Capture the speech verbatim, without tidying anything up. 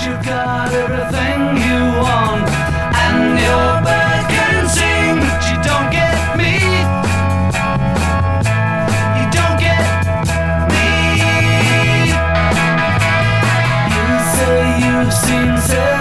you've got everything you want, and your bird can sing, but you don't get me. You don't get me. You say you've seen